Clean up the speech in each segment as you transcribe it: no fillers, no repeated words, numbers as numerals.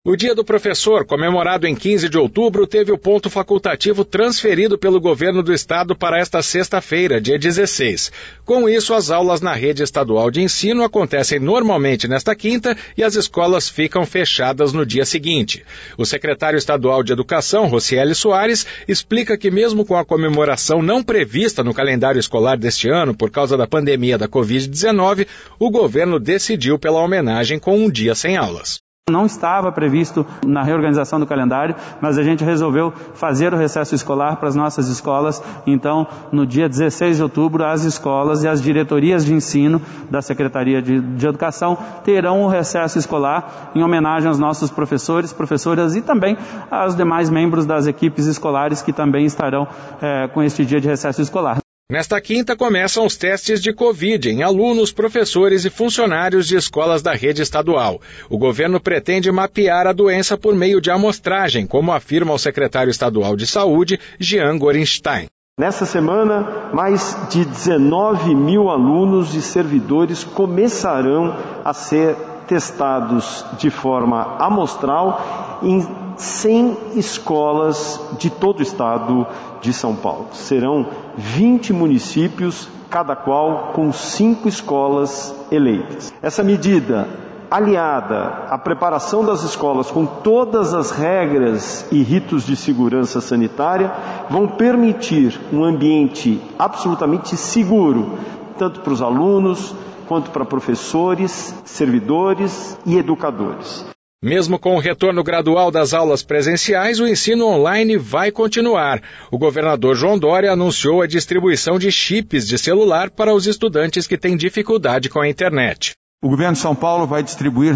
O Dia do Professor, comemorado em 15 de outubro, teve o ponto facultativo transferido pelo governo do estado para esta sexta-feira, dia 16. Com isso, as aulas na rede estadual de ensino acontecem normalmente nesta quinta e as escolas ficam fechadas no dia seguinte. O secretário estadual de Educação, Rocieli Soares, explica que mesmo com a comemoração não prevista no calendário escolar deste ano por causa da pandemia da Covid-19, o governo decidiu pela homenagem com um dia sem aulas. Não estava previsto na reorganização do calendário, mas a gente resolveu fazer o recesso escolar para as nossas escolas. Então, no dia 16 de outubro, as escolas e as diretorias de ensino da Secretaria de Educação terão o recesso escolar em homenagem aos nossos professores, professoras e também aos demais membros das equipes escolares que também estarão com este dia de recesso escolar. Nesta quinta começam os testes de Covid em alunos, professores e funcionários de escolas da rede estadual. O governo pretende mapear a doença por meio de amostragem, como afirma o secretário estadual de Saúde, Jean Gorenstein. Nessa semana, mais de 19 mil alunos e servidores começarão a ser testados de forma amostral em 100 escolas de todo o estado de São Paulo. Serão 20 municípios, cada qual com 5 escolas eleitas. Essa medida, aliada à preparação das escolas com todas as regras e ritos de segurança sanitária, vão permitir um ambiente absolutamente seguro, tanto para os alunos, quanto para professores, servidores e educadores. Mesmo com o retorno gradual das aulas presenciais, o ensino online vai continuar. O governador João Dória anunciou a distribuição de chips de celular para os estudantes que têm dificuldade com a internet. O governo de São Paulo vai distribuir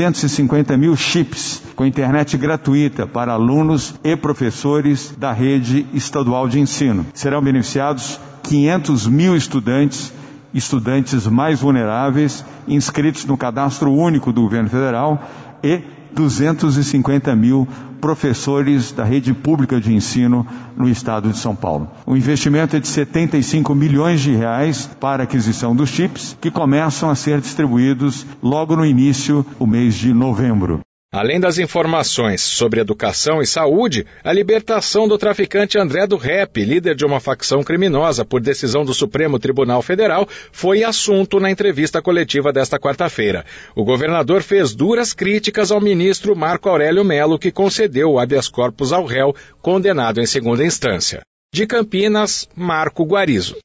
750 mil chips com internet gratuita para alunos e professores da rede estadual de ensino. Serão beneficiados 500 mil estudantes mais vulneráveis, inscritos no cadastro único do governo federal, e 250 mil professores da rede pública de ensino no estado de São Paulo. O investimento é de 75 milhões de reais para a aquisição dos chips, que começam a ser distribuídos logo no início do mês de novembro. Além das informações sobre educação e saúde, a libertação do traficante André do Rep, líder de uma facção criminosa por decisão do Supremo Tribunal Federal, foi assunto na entrevista coletiva desta quarta-feira. O governador fez duras críticas ao ministro Marco Aurélio Mello, que concedeu o habeas corpus ao réu, condenado em segunda instância. De Campinas, Marco Guarizo.